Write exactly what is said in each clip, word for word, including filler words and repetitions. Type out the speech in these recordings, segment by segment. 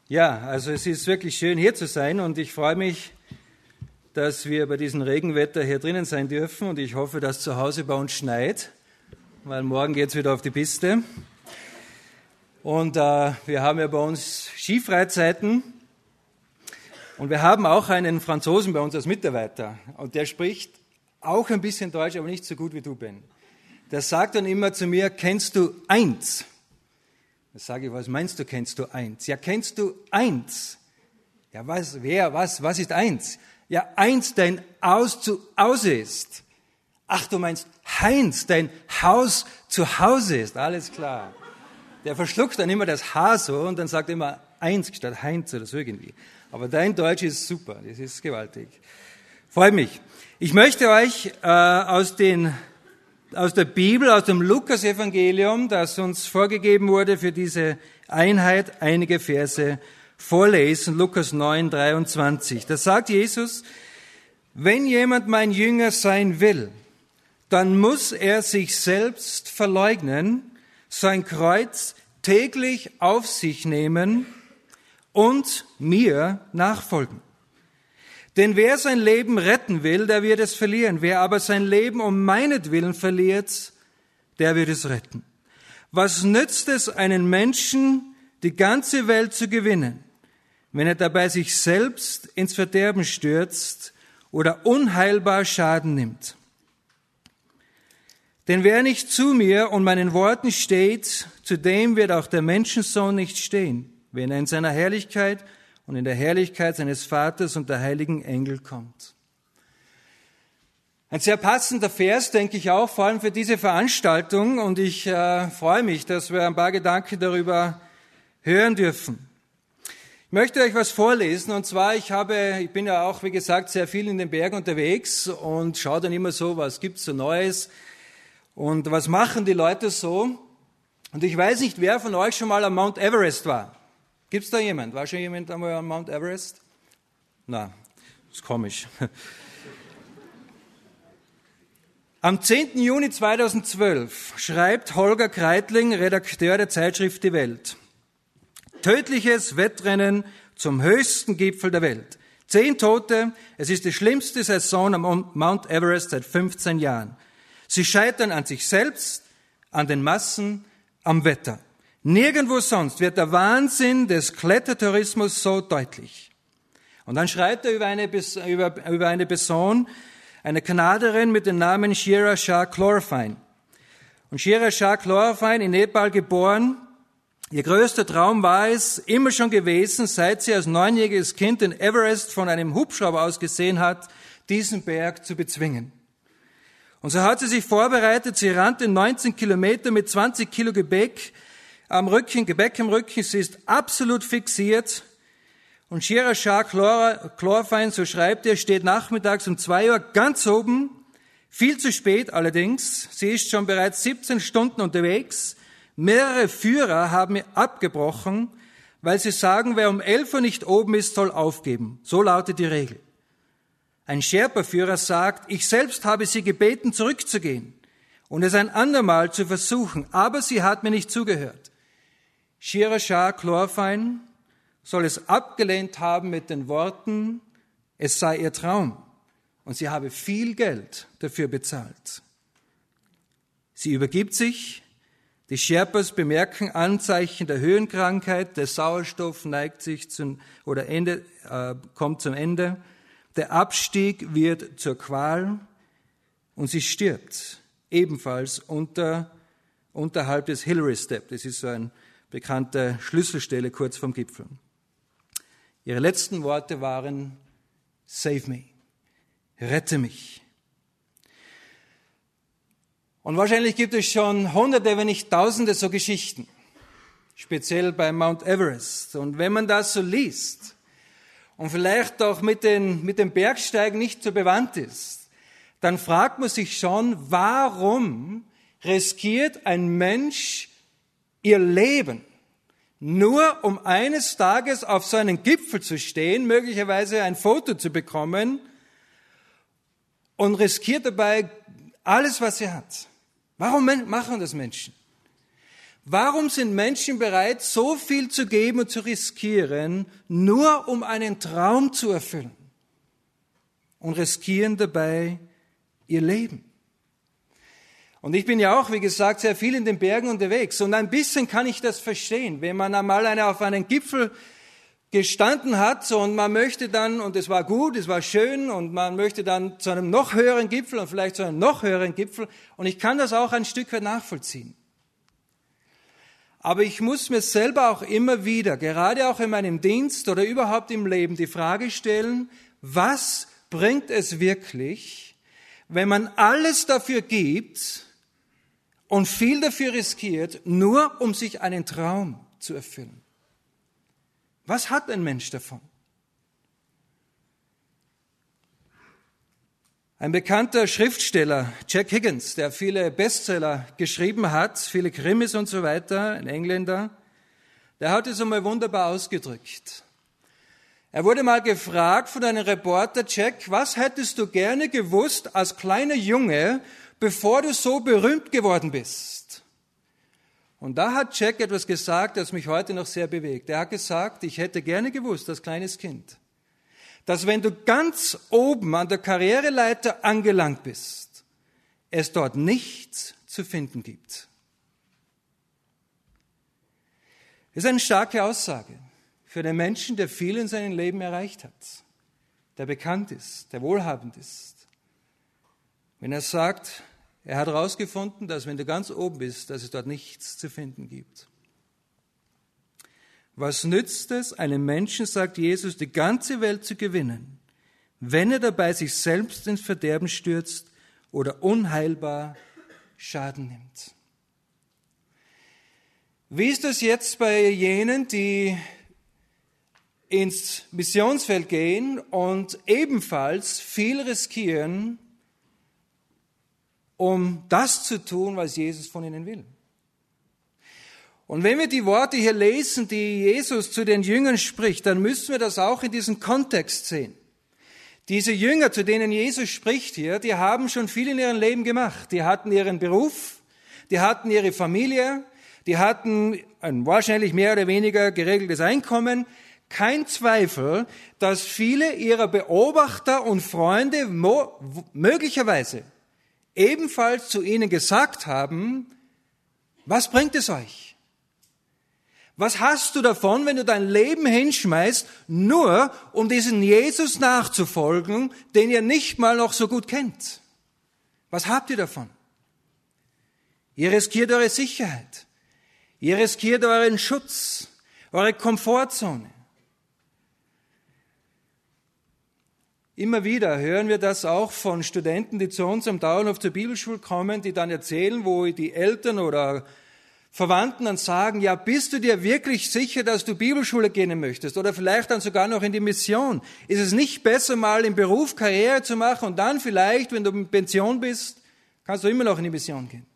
Ja, also es ist wirklich schön, hier zu sein und ich freue mich, dass wir bei diesem Regenwetter hier drinnen sein dürfen und ich hoffe, dass zu Hause bei uns schneit, weil morgen geht es wieder auf die Piste. Und äh, wir haben ja bei uns Skifreizeiten und wir haben auch einen Franzosen bei uns als Mitarbeiter und der spricht auch ein bisschen Deutsch, aber nicht so gut wie du, Ben. Der sagt dann immer zu mir, kennst du eins? Da sage ich, was meinst du, kennst du eins? Ja, kennst du eins? Ja, was, wer, was, was ist eins? Ja, eins, dein Aus zu Hause ist. Ach, du meinst Heinz, dein Haus zu Hause ist. Alles klar. Der verschluckt dann immer das H so und dann sagt er immer eins statt Heinz oder so irgendwie. Aber dein Deutsch ist super, das ist gewaltig. Freut mich. Ich möchte euch äh, aus den aus der Bibel, aus dem Lukas-Evangelium, das uns vorgegeben wurde für diese Einheit, einige Verse vorlesen. Lukas neun, dreiundzwanzig. Da sagt Jesus, wenn jemand mein Jünger sein will, dann muss er sich selbst verleugnen, sein Kreuz täglich auf sich nehmen und mir nachfolgen. Denn wer sein Leben retten will, der wird es verlieren. Wer aber sein Leben um meinetwillen verliert, der wird es retten. Was nützt es einen Menschen, die ganze Welt zu gewinnen, wenn er dabei sich selbst ins Verderben stürzt oder unheilbar Schaden nimmt? Denn wer nicht zu mir und meinen Worten steht, zu dem wird auch der Menschensohn nicht stehen, wenn er in seiner Herrlichkeit und in der Herrlichkeit seines Vaters und der heiligen Engel kommt. Ein sehr passender Vers, denke ich auch, vor allem für diese Veranstaltung. Und ich äh, freue mich, dass wir ein paar Gedanken darüber hören dürfen. Ich möchte euch was vorlesen. Und zwar, ich habe, ich bin ja auch, wie gesagt, sehr viel in den Bergen unterwegs und schaue dann immer so, was gibt's so Neues und was machen die Leute so. Und ich weiß nicht, wer von euch schon mal am Mount Everest war. Gibt's da jemand? War schon jemand einmal am Mount Everest? Na, ist komisch. Am zehnten Juni zweitausendzwölf schreibt Holger Kreitling, Redakteur der Zeitschrift Die Welt, tödliches Wettrennen zum höchsten Gipfel der Welt. Zehn Tote, es ist die schlimmste Saison am Mount Everest seit fünfzehn Jahren. Sie scheitern an sich selbst, an den Massen, am Wetter. Nirgendwo sonst wird der Wahnsinn des Klettertourismus so deutlich. Und dann schreibt er über eine, über, über eine Person, eine Kanadierin mit dem Namen Shira Shah Chlorofine. Und Shira Shah Chlorofine, in Nepal geboren, ihr größter Traum war es, immer schon gewesen, seit sie als neunjähriges Kind den Everest von einem Hubschrauber aus gesehen hat, diesen Berg zu bezwingen. Und so hat sie sich vorbereitet, sie rannte neunzehn Kilometer mit zwanzig Kilo Gepäck, am Rücken, Gebäck im Rücken, sie ist absolut fixiert. Und Shira Shah Chlorofine, so schreibt er, steht nachmittags um zwei Uhr ganz oben, viel zu spät allerdings. Sie ist schon bereits siebzehn Stunden unterwegs. Mehrere Führer haben abgebrochen, weil sie sagen, wer um elf Uhr nicht oben ist, soll aufgeben. So lautet die Regel. Ein Sherpa-Führer sagt, ich selbst habe sie gebeten, zurückzugehen und es ein andermal zu versuchen, aber sie hat mir nicht zugehört. Shira Shah Chlorofine soll es abgelehnt haben mit den Worten, es sei ihr Traum und sie habe viel Geld dafür bezahlt. Sie übergibt sich, die Sherpas bemerken Anzeichen der Höhenkrankheit, der Sauerstoff neigt sich zum, oder Ende, äh, kommt zum Ende, der Abstieg wird zur Qual und sie stirbt, ebenfalls unter, unterhalb des Hillary Step, das ist so eine bekannte Schlüsselstelle kurz vom Gipfel. Ihre letzten Worte waren, save me, rette mich. Und wahrscheinlich gibt es schon hunderte, wenn nicht tausende so Geschichten, speziell bei Mount Everest. Und wenn man das so liest und vielleicht auch mit den, mit dem Bergsteigen nicht so bewandt ist, dann fragt man sich schon, warum riskiert ein Mensch ihr Leben, nur um eines Tages auf so einen Gipfel zu stehen, möglicherweise ein Foto zu bekommen und riskiert dabei alles, was sie hat. Warum machen das Menschen? Warum sind Menschen bereit, so viel zu geben und zu riskieren, nur um einen Traum zu erfüllen? Und riskieren dabei ihr Leben. Und ich bin ja auch, wie gesagt, sehr viel in den Bergen unterwegs. Und ein bisschen kann ich das verstehen. Wenn man einmal eine, auf einen Gipfel gestanden hat und man möchte dann, und es war gut, es war schön, und man möchte dann zu einem noch höheren Gipfel und vielleicht zu einem noch höheren Gipfel. Und ich kann das auch ein Stück weit nachvollziehen. Aber ich muss mir selber auch immer wieder, gerade auch in meinem Dienst oder überhaupt im Leben, die Frage stellen, was bringt es wirklich, wenn man alles dafür gibt und viel dafür riskiert, nur um sich einen Traum zu erfüllen? Was hat ein Mensch davon? Ein bekannter Schriftsteller, Jack Higgins, der viele Bestseller geschrieben hat, viele Krimis und so weiter, ein Engländer, der hat es einmal wunderbar ausgedrückt. Er wurde mal gefragt von einem Reporter, Jack, was hättest du gerne gewusst als kleiner Junge, bevor du so berühmt geworden bist? Und da hat Jack etwas gesagt, das mich heute noch sehr bewegt. Er hat gesagt, ich hätte gerne gewusst als kleines Kind, dass wenn du ganz oben an der Karriereleiter angelangt bist, es dort nichts zu finden gibt. Das ist eine starke Aussage für den Menschen, der viel in seinem Leben erreicht hat, der bekannt ist, der wohlhabend ist. Wenn er sagt, er hat herausgefunden, dass wenn du ganz oben bist, dass es dort nichts zu finden gibt. Was nützt es einem Menschen, sagt Jesus, die ganze Welt zu gewinnen, wenn er dabei sich selbst ins Verderben stürzt oder unheilbar Schaden nimmt? Wie ist das jetzt bei jenen, die ins Missionsfeld gehen und ebenfalls viel riskieren, um das zu tun, was Jesus von ihnen will? Und wenn wir die Worte hier lesen, die Jesus zu den Jüngern spricht, dann müssen wir das auch in diesem Kontext sehen. Diese Jünger, zu denen Jesus spricht hier, die haben schon viel in ihrem Leben gemacht. Die hatten ihren Beruf, die hatten ihre Familie, die hatten ein wahrscheinlich mehr oder weniger geregeltes Einkommen. Kein Zweifel, dass viele ihrer Beobachter und Freunde mo- möglicherweise ebenfalls zu ihnen gesagt haben, was bringt es euch? Was hast du davon, wenn du dein Leben hinschmeißt, nur um diesen Jesus nachzufolgen, den ihr nicht mal noch so gut kennt? Was habt ihr davon? Ihr riskiert eure Sicherheit. Ihr riskiert euren Schutz, eure Komfortzone. Immer wieder hören wir das auch von Studenten, die zu uns am Dauerhof zur Bibelschule kommen, die dann erzählen, wo die Eltern oder Verwandten dann sagen, ja, bist du dir wirklich sicher, dass du Bibelschule gehen möchtest oder vielleicht dann sogar noch in die Mission? Ist es nicht besser, mal im Beruf Karriere zu machen und dann vielleicht, wenn du in Pension bist, kannst du immer noch in die Mission gehen?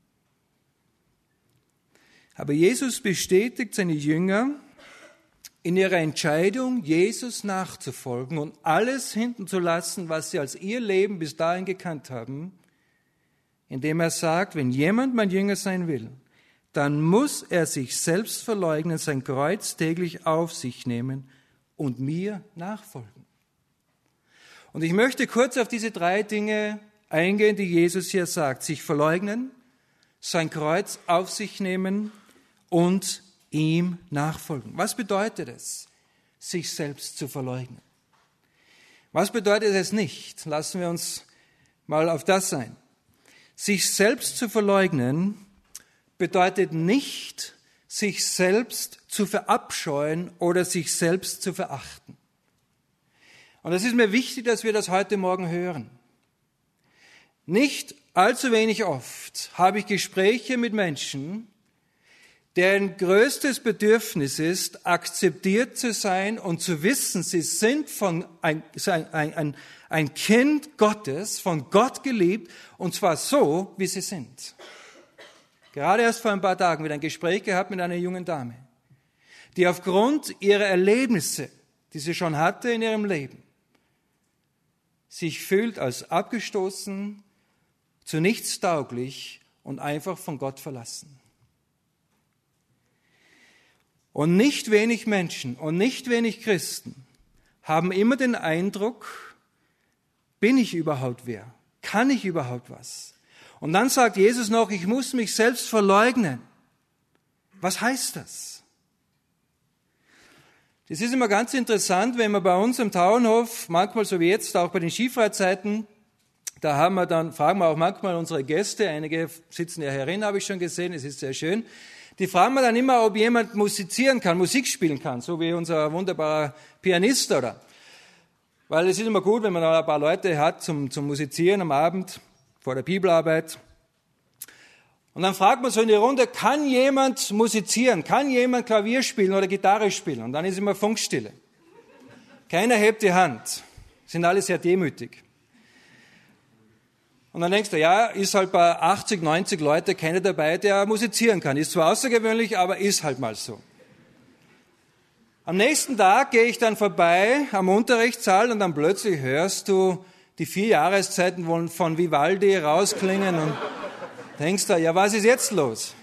Aber Jesus bestätigt seine Jünger in ihrer Entscheidung, Jesus nachzufolgen und alles hinten zu lassen, was sie als ihr Leben bis dahin gekannt haben, indem er sagt, wenn jemand mein Jünger sein will, dann muss er sich selbst verleugnen, sein Kreuz täglich auf sich nehmen und mir nachfolgen. Und ich möchte kurz auf diese drei Dinge eingehen, die Jesus hier sagt. Sich verleugnen, sein Kreuz auf sich nehmen und ihm nachfolgen. Was bedeutet es, sich selbst zu verleugnen? Was bedeutet es nicht? Lassen wir uns mal auf das ein. Sich selbst zu verleugnen bedeutet nicht, sich selbst zu verabscheuen oder sich selbst zu verachten. Und es ist mir wichtig, dass wir das heute Morgen hören. Nicht allzu wenig oft habe ich Gespräche mit Menschen, deren größtes Bedürfnis ist, akzeptiert zu sein und zu wissen, sie sind von ein, ein, ein, ein Kind Gottes, von Gott geliebt, und zwar so, wie sie sind. Gerade erst vor ein paar Tagen wieder ein Gespräch gehabt mit einer jungen Dame, die aufgrund ihrer Erlebnisse, die sie schon hatte in ihrem Leben, sich fühlt als abgestoßen, zu nichts tauglich und einfach von Gott verlassen. Und nicht wenig Menschen und nicht wenig Christen haben immer den Eindruck, bin ich überhaupt wer? Kann ich überhaupt was? Und dann sagt Jesus noch, ich muss mich selbst verleugnen. Was heißt das? Das ist immer ganz interessant, wenn wir bei uns im Tauernhof, manchmal so wie jetzt, auch bei den Skifreizeiten, da haben wir dann, fragen wir auch manchmal unsere Gäste, einige sitzen ja herin, habe ich schon gesehen, es ist sehr schön, die fragen wir dann immer, ob jemand musizieren kann, Musik spielen kann, so wie unser wunderbarer Pianist, oder? Weil es ist immer gut, wenn man da ein paar Leute hat zum, zum Musizieren am Abend, vor der Bibelarbeit. Und dann fragt man so in die Runde, kann jemand musizieren, kann jemand Klavier spielen oder Gitarre spielen? Und dann ist immer Funkstille. Keiner hebt die Hand, sind alle sehr demütig. Und dann denkst du, ja, ist halt bei achtzig, neunzig Leute keiner dabei, der musizieren kann. Ist zwar außergewöhnlich, aber ist halt mal so. Am nächsten Tag gehe ich dann vorbei am Unterrichtssaal und dann plötzlich hörst du die vier Jahreszeiten von Vivaldi rausklingen und denkst du, ja, was ist jetzt los?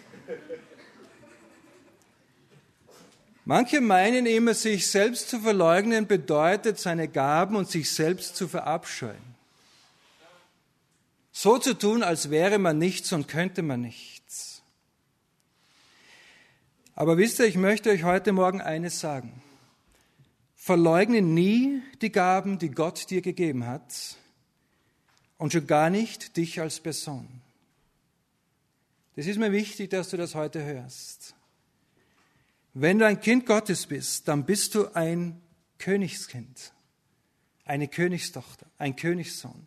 Manche meinen immer, sich selbst zu verleugnen bedeutet, seine Gaben und sich selbst zu verabscheuen. So zu tun, als wäre man nichts und könnte man nichts. Aber wisst ihr, ich möchte euch heute Morgen eines sagen. Verleugne nie die Gaben, die Gott dir gegeben hat und schon gar nicht dich als Person. Das ist mir wichtig, dass du das heute hörst. Wenn du ein Kind Gottes bist, dann bist du ein Königskind, eine Königstochter, ein Königssohn.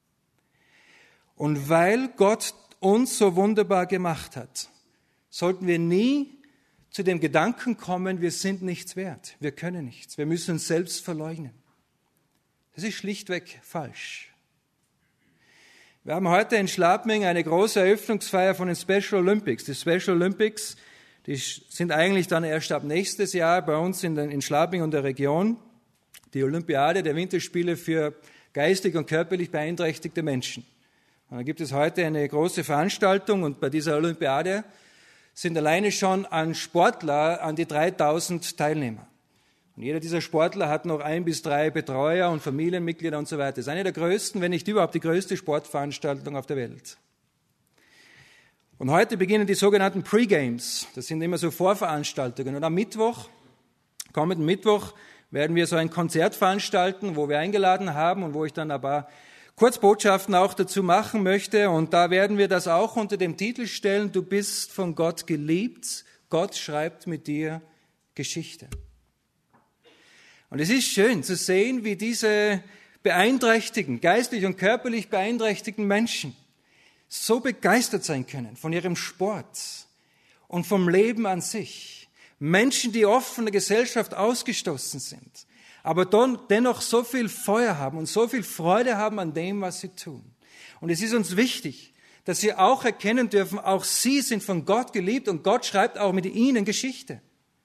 Und weil Gott uns so wunderbar gemacht hat, sollten wir nie zu dem Gedanken kommen, wir sind nichts wert, wir können nichts, wir müssen uns selbst verleugnen. Das ist schlichtweg falsch. Wir haben heute in Schladming eine große Eröffnungsfeier von den Special Olympics. Die Special Olympics, die sind eigentlich dann erst ab nächstes Jahr bei uns in, den, in Schladming und der Region. Die Olympiade der Winterspiele für geistig und körperlich beeinträchtigte Menschen. Und da gibt es heute eine große Veranstaltung und bei dieser Olympiade sind alleine schon an Sportler an die dreitausend Teilnehmer. Und jeder dieser Sportler hat noch ein bis drei Betreuer und Familienmitglieder und so weiter. Das ist eine der größten, wenn nicht überhaupt die größte Sportveranstaltung auf der Welt. Und heute beginnen die sogenannten Pre-Games. Das sind immer so Vorveranstaltungen. Und am Mittwoch, kommenden Mittwoch, werden wir so ein Konzert veranstalten, wo wir eingeladen haben und wo ich dann ein paar Kurzbotschaften auch dazu machen möchte. Und da werden wir das auch unter dem Titel stellen, du bist von Gott geliebt, Gott schreibt mit dir Geschichte. Und es ist schön zu sehen, wie diese beeinträchtigten, geistlich und körperlich beeinträchtigten Menschen so begeistert sein können von ihrem Sport und vom Leben an sich. Menschen, die oft von der Gesellschaft ausgestoßen sind, aber dennoch so viel Feuer haben und so viel Freude haben an dem, was sie tun. Und es ist uns wichtig, dass sie auch erkennen dürfen, auch sie sind von Gott geliebt und Gott schreibt auch mit ihnen Geschichte.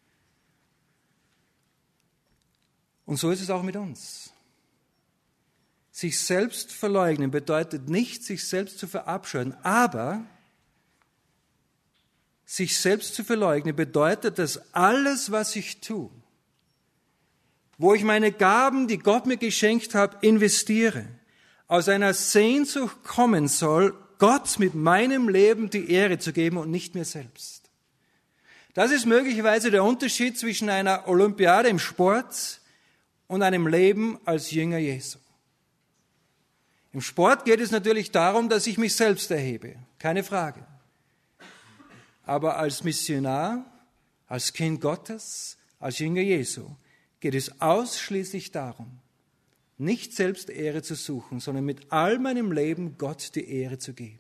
Und so ist es auch mit uns. Sich selbst verleugnen bedeutet nicht, sich selbst zu verabscheuen, aber sich selbst zu verleugnen bedeutet, dass alles, was ich tue, wo ich meine Gaben, die Gott mir geschenkt hat, investiere, aus einer Sehnsucht kommen soll, Gott mit meinem Leben die Ehre zu geben und nicht mir selbst. Das ist möglicherweise der Unterschied zwischen einer Olympiade im Sport und einem Leben als Jünger Jesu. Im Sport geht es natürlich darum, dass ich mich selbst erhebe, keine Frage. Aber als Missionar, als Kind Gottes, als Jünger Jesu, geht es ausschließlich darum, nicht selbst Ehre zu suchen, sondern mit all meinem Leben Gott die Ehre zu geben.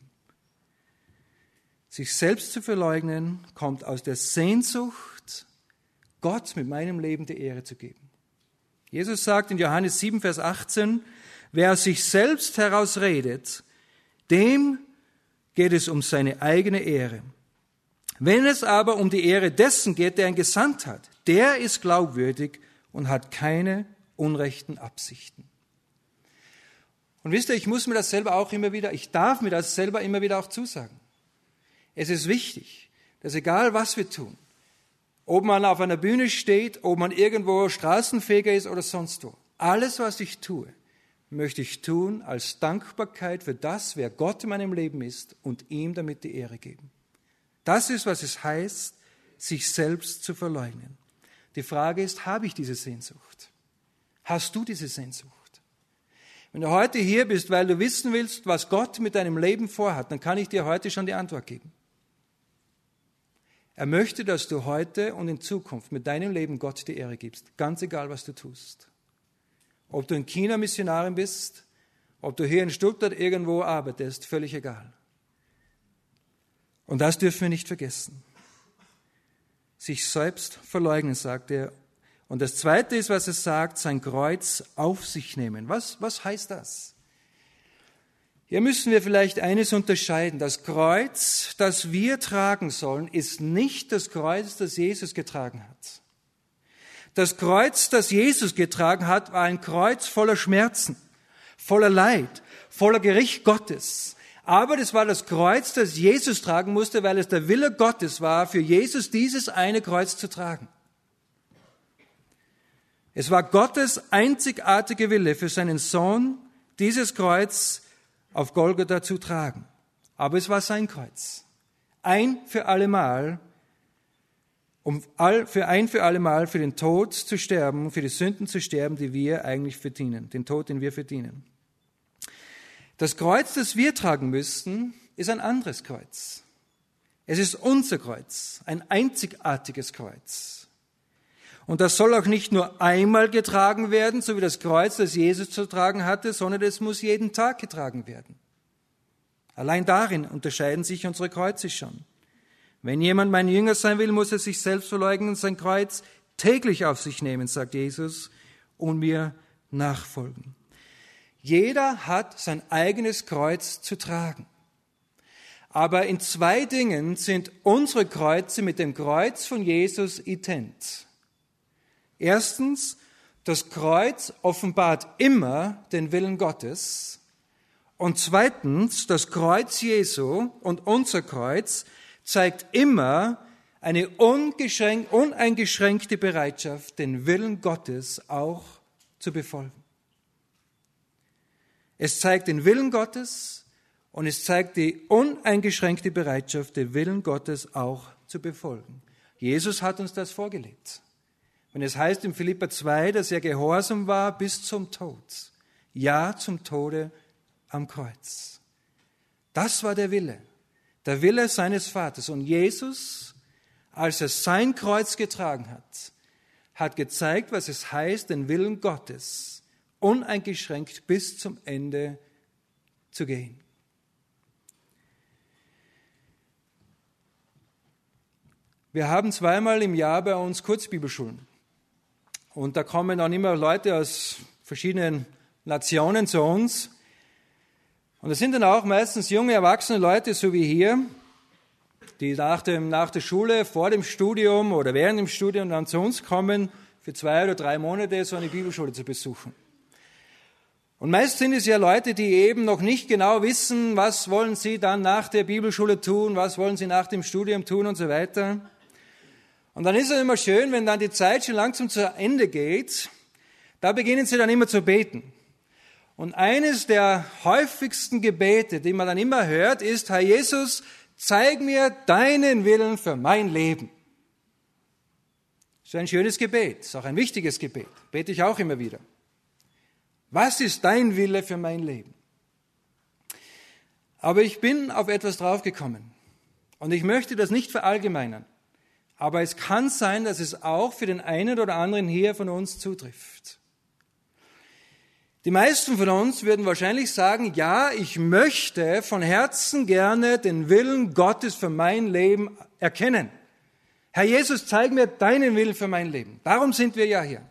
Sich selbst zu verleugnen, kommt aus der Sehnsucht, Gott mit meinem Leben die Ehre zu geben. Jesus sagt in Johannes sieben, Vers achtzehn, wer aus sich selbst heraus redet, dem geht es um seine eigene Ehre. Wenn es aber um die Ehre dessen geht, der ihn gesandt hat, der ist glaubwürdig und hat keine unrechten Absichten. Und wisst ihr, ich muss mir das selber auch immer wieder, ich darf mir das selber immer wieder auch zusagen. Es ist wichtig, dass egal was wir tun, Ob man auf einer Bühne steht, ob man irgendwo Straßenfeger ist oder sonst wo. Alles, was ich tue, möchte ich tun als Dankbarkeit für das, wer Gott in meinem Leben ist und ihm damit die Ehre geben. Das ist, was es heißt, sich selbst zu verleugnen. Die Frage ist, habe ich diese Sehnsucht? Hast du diese Sehnsucht? Wenn du heute hier bist, weil du wissen willst, was Gott mit deinem Leben vorhat, dann kann ich dir heute schon die Antwort geben. Er möchte, dass du heute und in Zukunft mit deinem Leben Gott die Ehre gibst, ganz egal, was du tust. Ob du in China Missionarin bist, ob du hier in Stuttgart irgendwo arbeitest, völlig egal. Und das dürfen wir nicht vergessen. Sich selbst verleugnen, sagt er. Und das Zweite ist, was es sagt, sein Kreuz auf sich nehmen. Was, was heißt das? Hier müssen wir vielleicht eines unterscheiden. Das Kreuz, das wir tragen sollen, ist nicht das Kreuz, das Jesus getragen hat. Das Kreuz, das Jesus getragen hat, war ein Kreuz voller Schmerzen, voller Leid, voller Gericht Gottes. Aber das war das Kreuz, das Jesus tragen musste, weil es der Wille Gottes war, für Jesus dieses eine Kreuz zu tragen. Es war Gottes einzigartige Wille für seinen Sohn, dieses Kreuz auf Golgatha zu tragen. Aber es war sein Kreuz. Ein für allemal, um all, für ein für allemal für den Tod zu sterben, für die Sünden zu sterben, die wir eigentlich verdienen, den Tod, den wir verdienen. Das Kreuz, das wir tragen müssten, ist ein anderes Kreuz. Es ist unser Kreuz, ein einzigartiges Kreuz. Und das soll auch nicht nur einmal getragen werden, so wie das Kreuz, das Jesus zu tragen hatte, sondern es muss jeden Tag getragen werden. Allein darin unterscheiden sich unsere Kreuze schon. Wenn jemand mein Jünger sein will, muss er sich selbst verleugnen und sein Kreuz täglich auf sich nehmen, sagt Jesus, und mir nachfolgen. Jeder hat sein eigenes Kreuz zu tragen. Aber in zwei Dingen sind unsere Kreuze mit dem Kreuz von Jesus ident. Erstens, das Kreuz offenbart immer den Willen Gottes. Und zweitens, das Kreuz Jesu und unser Kreuz zeigt immer eine uneingeschränkte Bereitschaft, den Willen Gottes auch zu befolgen. Es zeigt den Willen Gottes und es zeigt die uneingeschränkte Bereitschaft, den Willen Gottes auch zu befolgen. Jesus hat uns das vorgelebt. Wenn es heißt in Philipper zwei, dass er gehorsam war bis zum Tod. Ja, zum Tode am Kreuz. Das war der Wille. Der Wille seines Vaters. Und Jesus, als er sein Kreuz getragen hat, hat gezeigt, was es heißt, den Willen Gottes uneingeschränkt bis zum Ende zu gehen. Wir haben zweimal im Jahr bei uns Kurzbibelschulen. Und da kommen dann immer Leute aus verschiedenen Nationen zu uns. Und das sind dann auch meistens junge, erwachsene Leute, so wie hier, die nach, dem, nach der Schule, vor dem Studium oder während dem Studium dann zu uns kommen, für zwei oder drei Monate so eine Bibelschule zu besuchen. Und meist sind es ja Leute, die eben noch nicht genau wissen, was wollen sie dann nach der Bibelschule tun, was wollen sie nach dem Studium tun und so weiter. Und dann ist es immer schön, wenn dann die Zeit schon langsam zu Ende geht, da beginnen sie dann immer zu beten. Und eines der häufigsten Gebete, die man dann immer hört, ist, Herr Jesus, zeig mir deinen Willen für mein Leben. Das ist ein schönes Gebet, ist auch ein wichtiges Gebet, bete ich auch immer wieder. Was ist dein Wille für mein Leben? Aber ich bin auf etwas draufgekommen und ich möchte das nicht verallgemeinern. Aber es kann sein, dass es auch für den einen oder anderen hier von uns zutrifft. Die meisten von uns würden wahrscheinlich sagen, ja, ich möchte von Herzen gerne den Willen Gottes für mein Leben erkennen. Herr Jesus, zeig mir deinen Willen für mein Leben. Darum sind wir ja hier.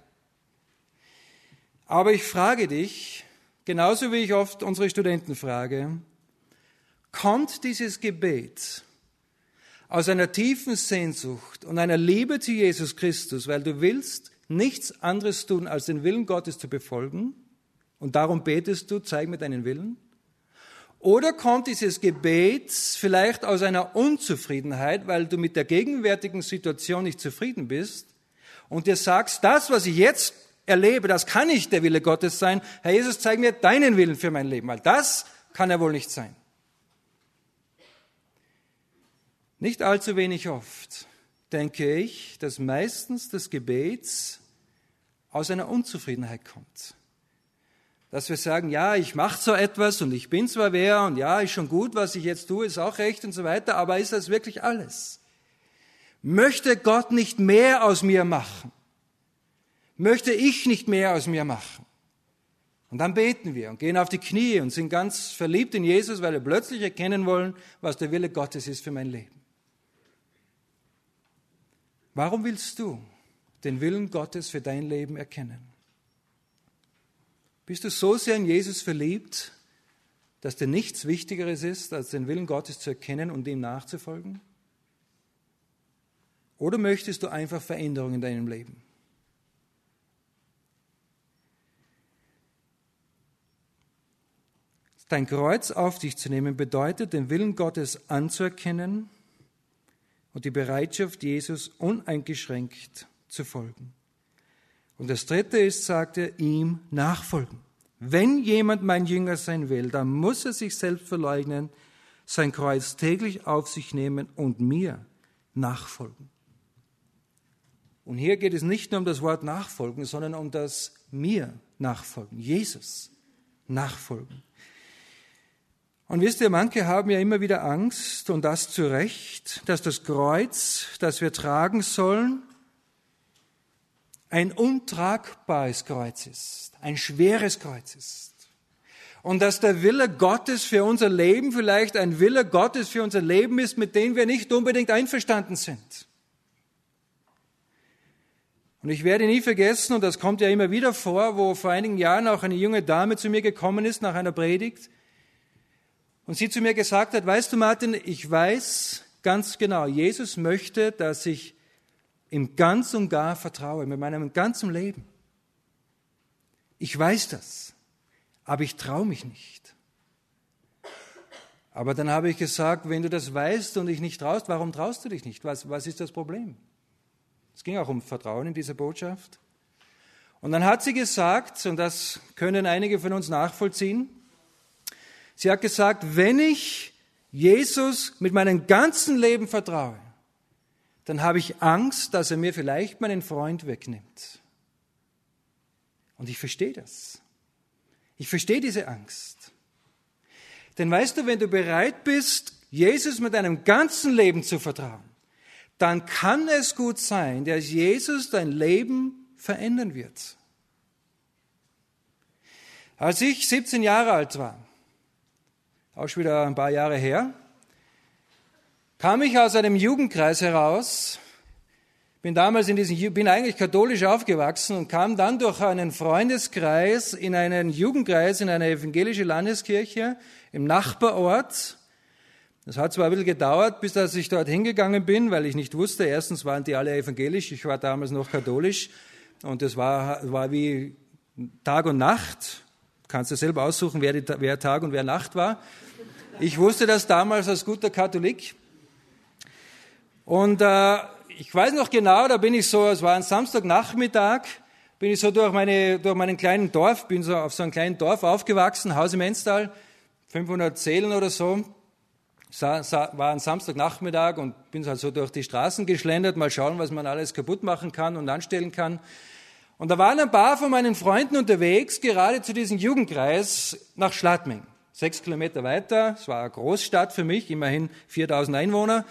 Aber ich frage dich, genauso wie ich oft unsere Studenten frage, kommt dieses Gebet aus einer tiefen Sehnsucht und einer Liebe zu Jesus Christus, weil du willst nichts anderes tun, als den Willen Gottes zu befolgen, und darum betest du, zeig mir deinen Willen? Oder kommt dieses Gebet vielleicht aus einer Unzufriedenheit, weil du mit der gegenwärtigen Situation nicht zufrieden bist und dir sagst, das, was ich jetzt erlebe, das kann nicht der Wille Gottes sein. Herr Jesus, zeig mir deinen Willen für mein Leben, weil das kann er wohl nicht sein. Nicht allzu wenig oft denke ich, dass meistens das Gebet aus einer Unzufriedenheit kommt. Dass wir sagen, ja, ich mache so etwas und ich bin zwar wer und ja, ist schon gut, was ich jetzt tue, ist auch recht und so weiter, aber ist das wirklich alles? Möchte Gott nicht mehr aus mir machen? Möchte ich nicht mehr aus mir machen? Und dann beten wir und gehen auf die Knie und sind ganz verliebt in Jesus, weil wir plötzlich erkennen wollen, was der Wille Gottes ist für mein Leben. Warum willst du den Willen Gottes für dein Leben erkennen? Bist du so sehr in Jesus verliebt, dass dir nichts Wichtigeres ist, als den Willen Gottes zu erkennen und ihm nachzufolgen? Oder möchtest du einfach Veränderung in deinem Leben? Dein Kreuz auf dich zu nehmen bedeutet, den Willen Gottes anzuerkennen und die Bereitschaft, Jesus uneingeschränkt zu folgen. Und das Dritte ist, sagt er, ihm nachfolgen. Wenn jemand mein Jünger sein will, dann muss er sich selbst verleugnen, sein Kreuz täglich auf sich nehmen und mir nachfolgen. Und hier geht es nicht nur um das Wort nachfolgen, sondern um das mir nachfolgen, Jesus nachfolgen. Und wisst ihr, manche haben ja immer wieder Angst, und das zu Recht, dass das Kreuz, das wir tragen sollen, ein untragbares Kreuz ist, ein schweres Kreuz ist. Und dass der Wille Gottes für unser Leben vielleicht ein Wille Gottes für unser Leben ist, mit dem wir nicht unbedingt einverstanden sind. Und ich werde nie vergessen, und das kommt ja immer wieder vor, wo vor einigen Jahren auch eine junge Dame zu mir gekommen ist nach einer Predigt und sie zu mir gesagt hat, weißt du Martin, ich weiß ganz genau, Jesus möchte, dass ich ihm ganz und gar vertraue, mit meinem ganzen Leben. Ich weiß das, aber ich traue mich nicht. Aber dann habe ich gesagt, wenn du das weißt und dich nicht traust, warum traust du dich nicht? Was, was ist das Problem? Es ging auch um Vertrauen in dieser Botschaft. Und dann hat sie gesagt, und das können einige von uns nachvollziehen, sie hat gesagt, wenn ich Jesus mit meinem ganzen Leben vertraue, dann habe ich Angst, dass er mir vielleicht meinen Freund wegnimmt. Und ich verstehe das. Ich verstehe diese Angst. Denn weißt du, wenn du bereit bist, Jesus mit deinem ganzen Leben zu vertrauen, dann kann es gut sein, dass Jesus dein Leben verändern wird. Als ich siebzehn Jahre alt war, auch schon wieder ein paar Jahre her, kam ich aus einem Jugendkreis heraus, bin damals in diesem, bin eigentlich katholisch aufgewachsen und kam dann durch einen Freundeskreis in einen Jugendkreis in eine evangelische Landeskirche im Nachbarort. Das hat zwar ein bisschen gedauert, bis dass ich dort hingegangen bin, weil ich nicht wusste, erstens waren die alle evangelisch, ich war damals noch katholisch und es war, war wie Tag und Nacht. Du kannst dir selber aussuchen, wer, die, wer Tag und wer Nacht war. Ich wusste das damals als guter Katholik. Und äh, ich weiß noch genau, da bin ich so, es war ein Samstagnachmittag, bin ich so durch, meine, durch meinen kleinen Dorf, bin so auf so einem kleinen Dorf aufgewachsen, Haus im Enztal, fünfhundert Seelen oder so. Sa, sa, war ein Samstagnachmittag und bin halt so durch die Straßen geschlendert, mal schauen, was man alles kaputt machen kann und anstellen kann. Und da waren ein paar von meinen Freunden unterwegs, gerade zu diesem Jugendkreis nach Schladming. Sechs Kilometer weiter, es war eine Großstadt für mich, immerhin viertausend Einwohner.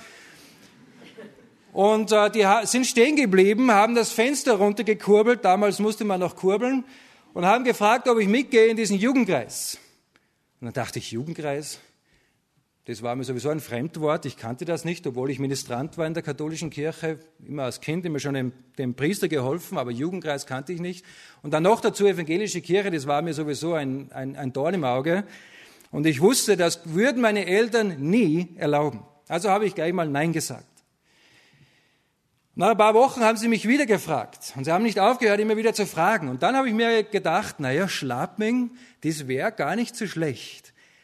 Und äh, die ha- sind stehen geblieben, haben das Fenster runtergekurbelt, damals musste man noch kurbeln, und haben gefragt, ob ich mitgehe in diesen Jugendkreis. Und dann dachte ich, Jugendkreis? Das war mir sowieso ein Fremdwort, ich kannte das nicht, obwohl ich Ministrant war in der katholischen Kirche, immer als Kind, immer schon dem, dem Priester geholfen, aber Jugendkreis kannte ich nicht. Und dann noch dazu evangelische Kirche, das war mir sowieso ein, ein, ein Dorn im Auge. Und ich wusste, das würden meine Eltern nie erlauben. Also habe ich gleich mal Nein gesagt. Nach ein paar Wochen haben sie mich wieder gefragt und sie haben nicht aufgehört, immer wieder zu fragen. Und dann habe ich mir gedacht, naja, Schladming, das wäre gar nicht so schlecht.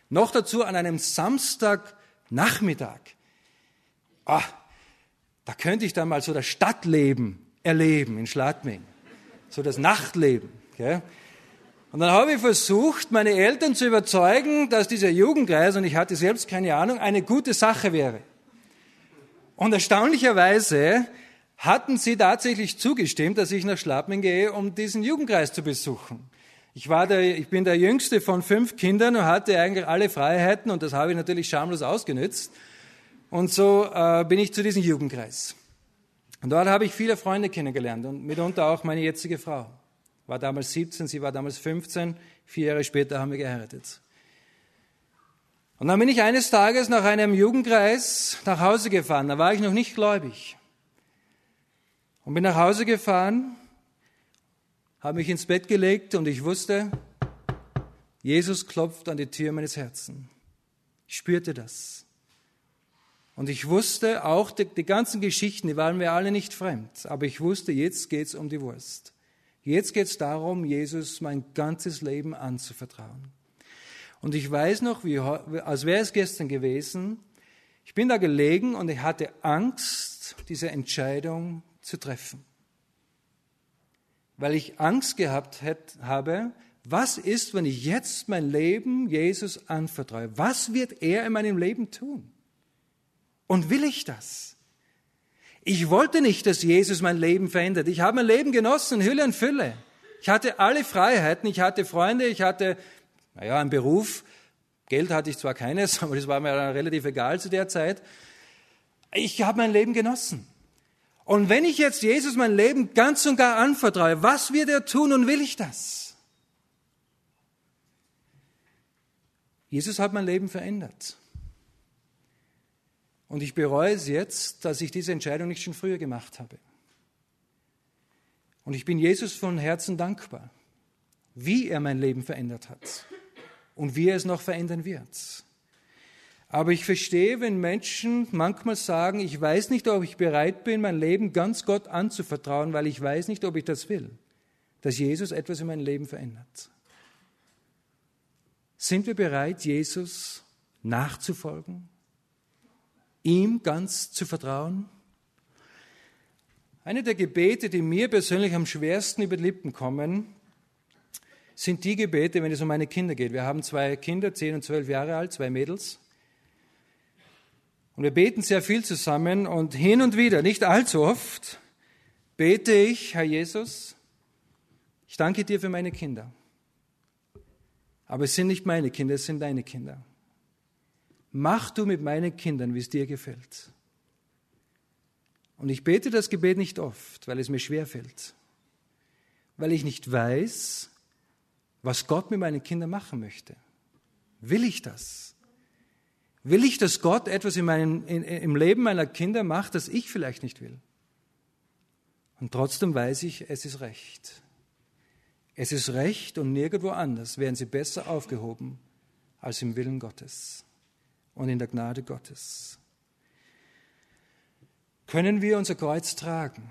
Noch dazu an einem Samstagnachmittag. Ah, da könnte ich dann mal so das Stadtleben erleben in Schladming. So das Nachtleben. Gell? Und dann habe ich versucht, meine Eltern zu überzeugen, dass dieser Jugendkreis, und ich hatte selbst keine Ahnung, eine gute Sache wäre. Und erstaunlicherweise hatten sie tatsächlich zugestimmt, dass ich nach Schladming gehe, um diesen Jugendkreis zu besuchen. Ich, war der, ich bin der jüngste von fünf Kindern und hatte eigentlich alle Freiheiten und das habe ich natürlich schamlos ausgenützt. Und so äh, bin ich zu diesem Jugendkreis. Und dort habe ich viele Freunde kennengelernt und mitunter auch meine jetzige Frau. War damals siebzehn, sie war damals fünfzehn, vier Jahre später haben wir geheiratet. Und dann bin ich eines Tages nach einem Jugendkreis nach Hause gefahren, da war ich noch nicht gläubig. Und bin nach Hause gefahren, habe mich ins Bett gelegt und ich wusste, Jesus klopft an die Tür meines Herzens. Ich spürte das. Und ich wusste auch, die, die ganzen Geschichten, die waren mir alle nicht fremd, aber ich wusste, jetzt geht's um die Wurst. Jetzt geht's darum, Jesus mein ganzes Leben anzuvertrauen. Und ich weiß noch, wie, als wäre es gestern gewesen, ich bin da gelegen und ich hatte Angst, diese Entscheidung zu treffen. Weil ich Angst gehabt hätte, habe, was ist, wenn ich jetzt mein Leben Jesus anvertraue? Was wird er in meinem Leben tun? Und will ich das? Ich wollte nicht, dass Jesus mein Leben verändert. Ich habe mein Leben genossen, in Hülle und Fülle. Ich hatte alle Freiheiten, ich hatte Freunde, ich hatte, naja, einen Beruf. Geld hatte ich zwar keines, aber das war mir relativ egal zu der Zeit. Ich habe mein Leben genossen. Und wenn ich jetzt Jesus mein Leben ganz und gar anvertraue, was wird er tun und will ich das? Jesus hat mein Leben verändert. Und ich bereue es jetzt, dass ich diese Entscheidung nicht schon früher gemacht habe. Und ich bin Jesus von Herzen dankbar, wie er mein Leben verändert hat und wie er es noch verändern wird. Aber ich verstehe, wenn Menschen manchmal sagen, ich weiß nicht, ob ich bereit bin, mein Leben ganz Gott anzuvertrauen, weil ich weiß nicht, ob ich das will, dass Jesus etwas in meinem Leben verändert. Sind wir bereit, Jesus nachzufolgen? Ihm ganz zu vertrauen? Eine der Gebete, die mir persönlich am schwersten über die Lippen kommen, sind die Gebete, wenn es um meine Kinder geht. Wir haben zwei Kinder, zehn und zwölf Jahre alt, zwei Mädels. Und wir beten sehr viel zusammen und hin und wieder, nicht allzu oft, bete ich, Herr Jesus, ich danke dir für meine Kinder. Aber es sind nicht meine Kinder, es sind deine Kinder. Mach du mit meinen Kindern, wie es dir gefällt. Und ich bete das Gebet nicht oft, weil es mir schwerfällt. Weil ich nicht weiß, was Gott mit meinen Kindern machen möchte. Will ich das? Will ich, dass Gott etwas in meinem, in, im Leben meiner Kinder macht, das ich vielleicht nicht will? Und trotzdem weiß ich, es ist recht. Es ist recht und nirgendwo anders wären sie besser aufgehoben als im Willen Gottes und in der Gnade Gottes. Können wir unser Kreuz tragen?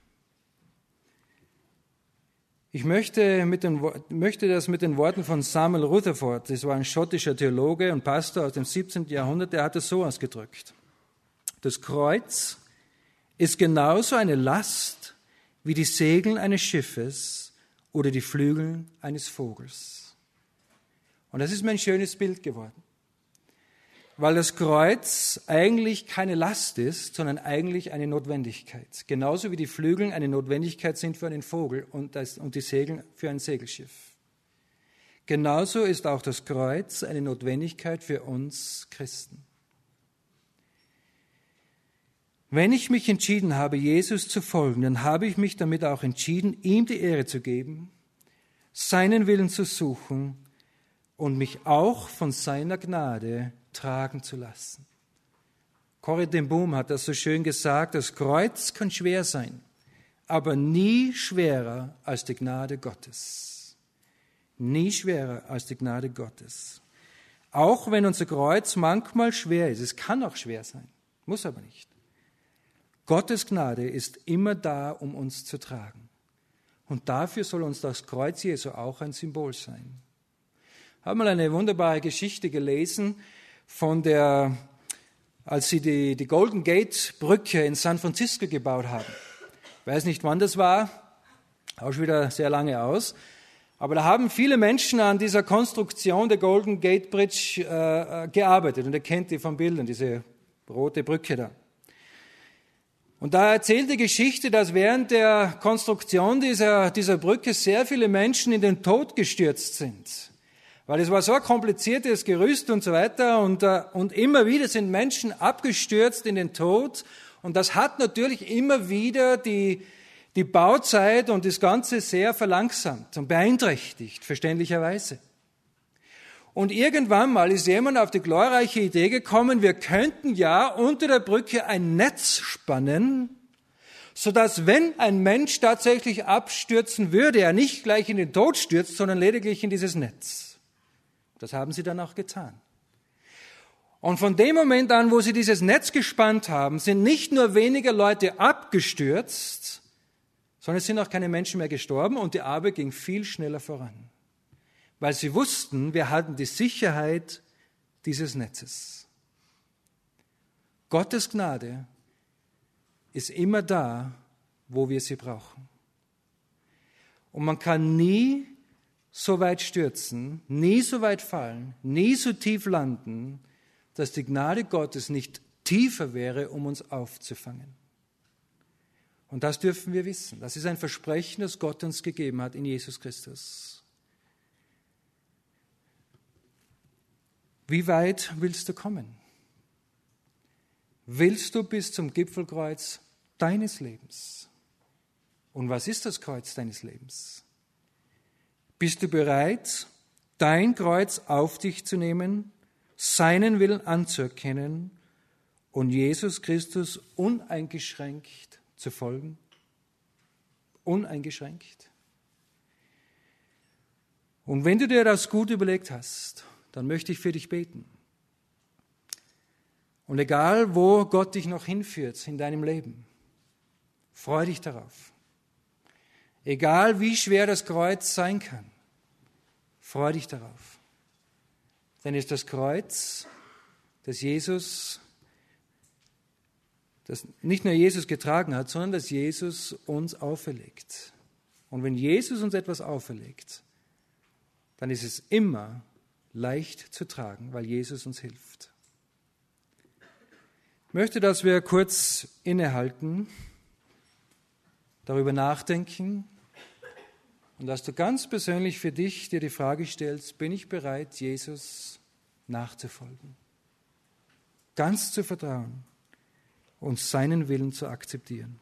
Ich möchte, mit den, möchte das mit den Worten von Samuel Rutherford, das war ein schottischer Theologe und Pastor aus dem siebzehnten Jahrhundert, der hat es so ausgedrückt. Das Kreuz ist genauso eine Last wie die Segel eines Schiffes oder die Flügel eines Vogels. Und das ist mir ein schönes Bild geworden. Weil das Kreuz eigentlich keine Last ist, sondern eigentlich eine Notwendigkeit. Genauso wie die Flügel eine Notwendigkeit sind für einen Vogel und, das, und die Segel für ein Segelschiff. Genauso ist auch das Kreuz eine Notwendigkeit für uns Christen. Wenn ich mich entschieden habe, Jesus zu folgen, dann habe ich mich damit auch entschieden, ihm die Ehre zu geben, seinen Willen zu suchen und mich auch von seiner Gnade tragen zu lassen. Corrie ten Boom hat das so schön gesagt, das Kreuz kann schwer sein, aber nie schwerer als die Gnade Gottes. Nie schwerer als die Gnade Gottes. Auch wenn unser Kreuz manchmal schwer ist, es kann auch schwer sein, muss aber nicht. Gottes Gnade ist immer da, um uns zu tragen. Und dafür soll uns das Kreuz Jesu auch ein Symbol sein. habe mal eine wunderbare Geschichte gelesen von der, als sie die, die Golden Gate Brücke in San Francisco gebaut haben. Ich weiß nicht, wann das war, auch schon wieder sehr lange aus. Aber da haben viele Menschen an dieser Konstruktion der Golden Gate Bridge äh, gearbeitet. Und ihr kennt die von Bildern, diese rote Brücke da. Und da erzählt die Geschichte, dass während der Konstruktion dieser, dieser Brücke sehr viele Menschen in den Tod gestürzt sind. Weil es war so ein kompliziertes Gerüst und so weiter. Und, äh, und immer wieder sind Menschen abgestürzt in den Tod. Und das hat natürlich immer wieder die die Bauzeit und das Ganze sehr verlangsamt und beeinträchtigt, verständlicherweise. Und irgendwann mal ist jemand auf die glorreiche Idee gekommen, wir könnten ja unter der Brücke ein Netz spannen, sodass, wenn ein Mensch tatsächlich abstürzen würde, er nicht gleich in den Tod stürzt, sondern lediglich in dieses Netz. Das haben sie dann auch getan. Und von dem Moment an, wo sie dieses Netz gespannt haben, sind nicht nur weniger Leute abgestürzt, sondern es sind auch keine Menschen mehr gestorben und die Arbeit ging viel schneller voran, weil sie wussten, wir hatten die Sicherheit dieses Netzes. Gottes Gnade ist immer da, wo wir sie brauchen. Und man kann nie so weit stürzen, nie so weit fallen, nie so tief landen, dass die Gnade Gottes nicht tiefer wäre, um uns aufzufangen. Und das dürfen wir wissen. Das ist ein Versprechen, das Gott uns gegeben hat in Jesus Christus. Wie weit willst du kommen? Willst du bis zum Gipfelkreuz deines Lebens? Und was ist das Kreuz deines Lebens? Bist du bereit, dein Kreuz auf dich zu nehmen, seinen Willen anzuerkennen und Jesus Christus uneingeschränkt zu folgen, uneingeschränkt. Und wenn du dir das gut überlegt hast, dann möchte ich für dich beten. Und egal, wo Gott dich noch hinführt in deinem Leben, freu dich darauf. Egal, wie schwer das Kreuz sein kann, freu dich darauf. Denn es ist das Kreuz, das Jesus das nicht nur Jesus getragen hat, sondern dass Jesus uns auferlegt. Und wenn Jesus uns etwas auferlegt, dann ist es immer leicht zu tragen, weil Jesus uns hilft. Ich möchte, dass wir kurz innehalten, darüber nachdenken und dass du ganz persönlich für dich dir die Frage stellst, bin ich bereit, Jesus nachzufolgen, ganz zu vertrauen und seinen Willen zu akzeptieren.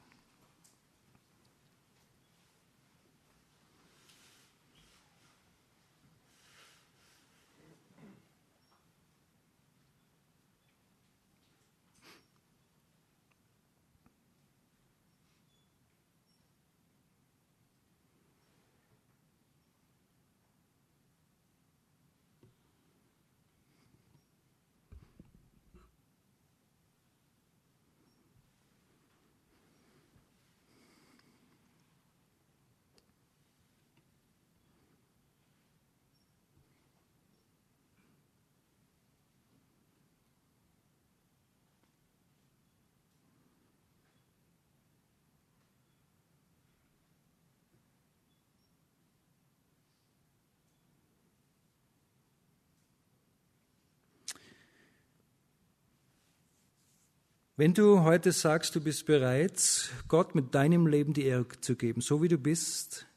Wenn du heute sagst, du bist bereit, Gott mit deinem Leben die Ehre zu geben, so wie du bist,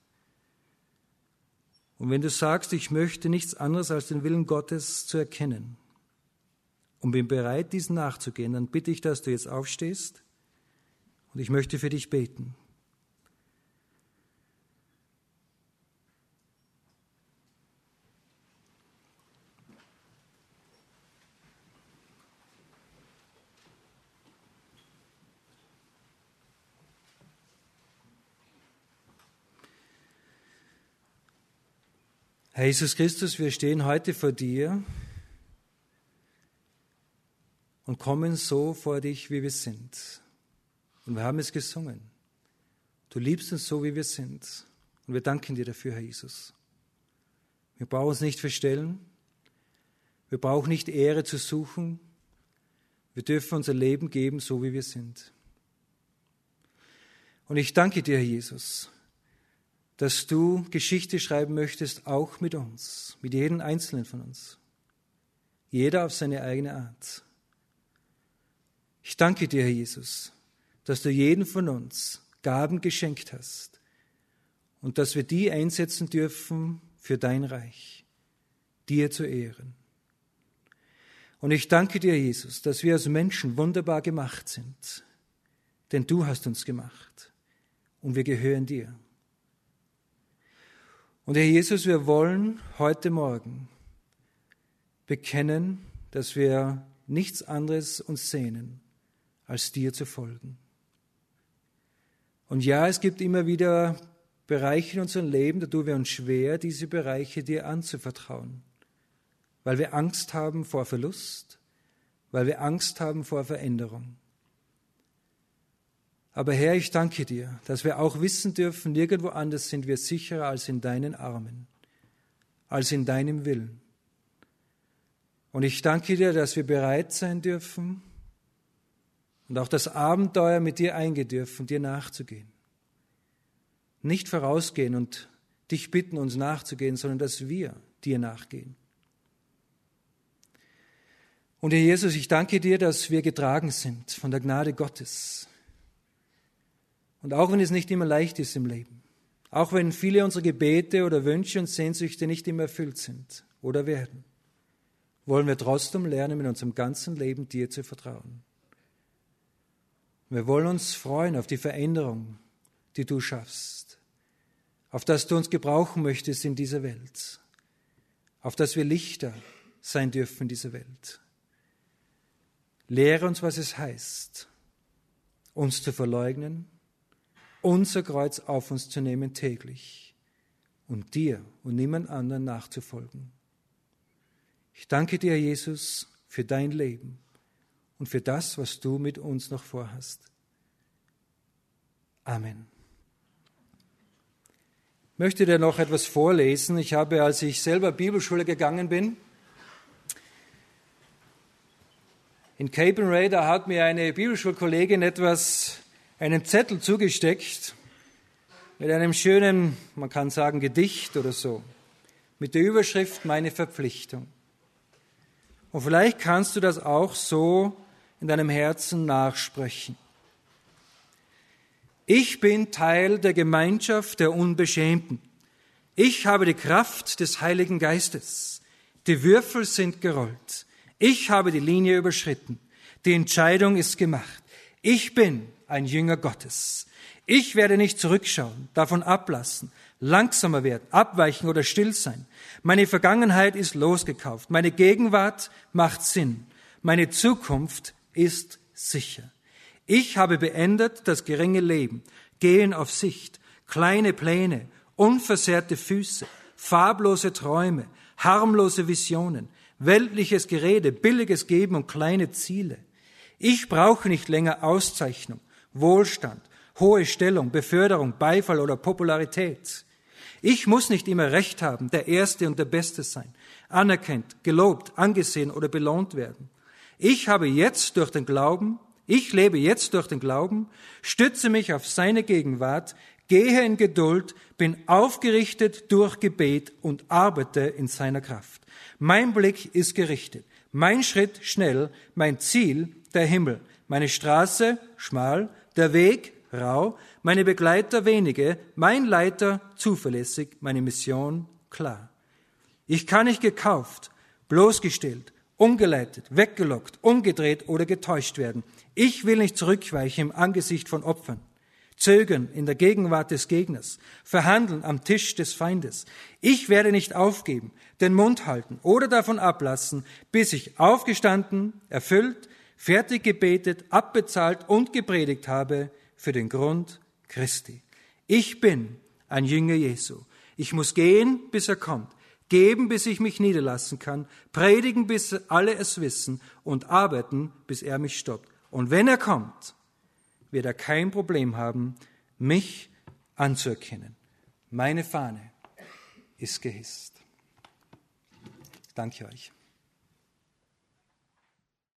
und wenn du sagst, ich möchte nichts anderes als den Willen Gottes zu erkennen und bin bereit, diesen nachzugehen, dann bitte ich, dass du jetzt aufstehst und ich möchte für dich beten. Herr Jesus Christus, wir stehen heute vor dir und kommen so vor dich, wie wir sind. Und wir haben es gesungen. Du liebst uns so, wie wir sind. Und wir danken dir dafür, Herr Jesus. Wir brauchen uns nicht verstellen. Wir brauchen nicht Ehre zu suchen. Wir dürfen unser Leben geben, so wie wir sind. Und ich danke dir, Herr Jesus, dass du Geschichte schreiben möchtest, auch mit uns, mit jedem Einzelnen von uns. Jeder auf seine eigene Art. Ich danke dir, Herr Jesus, dass du jedem von uns Gaben geschenkt hast und dass wir die einsetzen dürfen für dein Reich, dir zu ehren. Und ich danke dir, Jesus, dass wir als Menschen wunderbar gemacht sind, denn du hast uns gemacht und wir gehören dir. Und Herr Jesus, wir wollen heute Morgen bekennen, dass wir nichts anderes uns sehnen, als dir zu folgen. Und ja, es gibt immer wieder Bereiche in unserem Leben, da tun wir uns schwer, diese Bereiche dir anzuvertrauen, weil wir Angst haben vor Verlust, weil wir Angst haben vor Veränderung. Aber Herr, ich danke dir, dass wir auch wissen dürfen, nirgendwo anders sind wir sicherer als in deinen Armen, als in deinem Willen. Und ich danke dir, dass wir bereit sein dürfen und auch das Abenteuer mit dir eingehen dürfen, dir nachzugehen. Nicht vorausgehen und dich bitten, uns nachzugehen, sondern dass wir dir nachgehen. Und Herr Jesus, ich danke dir, dass wir getragen sind von der Gnade Gottes. Und auch wenn es nicht immer leicht ist im Leben, auch wenn viele unserer Gebete oder Wünsche und Sehnsüchte nicht immer erfüllt sind oder werden, wollen wir trotzdem lernen, mit unserem ganzen Leben dir zu vertrauen. Wir wollen uns freuen auf die Veränderung, die du schaffst, auf das du uns gebrauchen möchtest in dieser Welt, auf das wir Lichter sein dürfen in dieser Welt. Lehre uns, was es heißt, uns zu verleugnen, unser Kreuz auf uns zu nehmen täglich und dir und niemand anderen nachzufolgen. Ich danke dir, Jesus, für dein Leben und für das, was du mit uns noch vorhast. Amen. Ich möchte dir noch etwas vorlesen. Ich habe, als ich selber Bibelschule gegangen bin, in Capernwray, da hat mir eine Bibelschulkollegin etwas, einen Zettel zugesteckt mit einem schönen, man kann sagen, Gedicht oder so, mit der Überschrift Meine Verpflichtung. Und vielleicht kannst du das auch so in deinem Herzen nachsprechen. Ich bin Teil der Gemeinschaft der Unbeschämten. Ich habe die Kraft des Heiligen Geistes. Die Würfel sind gerollt. Ich habe die Linie überschritten. Die Entscheidung ist gemacht. Ich bin ein Jünger Gottes. Ich werde nicht zurückschauen, davon ablassen, langsamer werden, abweichen oder still sein. Meine Vergangenheit ist losgekauft. Meine Gegenwart macht Sinn. Meine Zukunft ist sicher. Ich habe beendet das geringe Leben, Gehen auf Sicht, kleine Pläne, unversehrte Füße, farblose Träume, harmlose Visionen, weltliches Gerede, billiges Geben und kleine Ziele. Ich brauche nicht länger Auszeichnung, Wohlstand, hohe Stellung, Beförderung, Beifall oder Popularität. Ich muss nicht immer Recht haben, der Erste und der Beste sein, anerkannt, gelobt, angesehen oder belohnt werden. Ich habe jetzt durch den Glauben, ich lebe jetzt durch den Glauben, stütze mich auf seine Gegenwart, gehe in Geduld, bin aufgerichtet durch Gebet und arbeite in seiner Kraft. Mein Blick ist gerichtet, mein Schritt schnell, mein Ziel der Himmel, meine Straße schmal, der Weg rau, meine Begleiter wenige, mein Leiter zuverlässig, meine Mission klar. Ich kann nicht gekauft, bloßgestellt, umgeleitet, weggelockt, umgedreht oder getäuscht werden. Ich will nicht zurückweichen im Angesicht von Opfern, zögern in der Gegenwart des Gegners, verhandeln am Tisch des Feindes. Ich werde nicht aufgeben, den Mund halten oder davon ablassen, bis ich aufgestanden, erfüllt, fertig gebetet, abbezahlt und gepredigt habe für den Grund Christi. Ich bin ein Jünger Jesu. Ich muss gehen, bis er kommt, geben, bis ich mich niederlassen kann, predigen, bis alle es wissen und arbeiten, bis er mich stoppt. Und wenn er kommt, wird er kein Problem haben, mich anzuerkennen. Meine Fahne ist gehisst. Danke euch.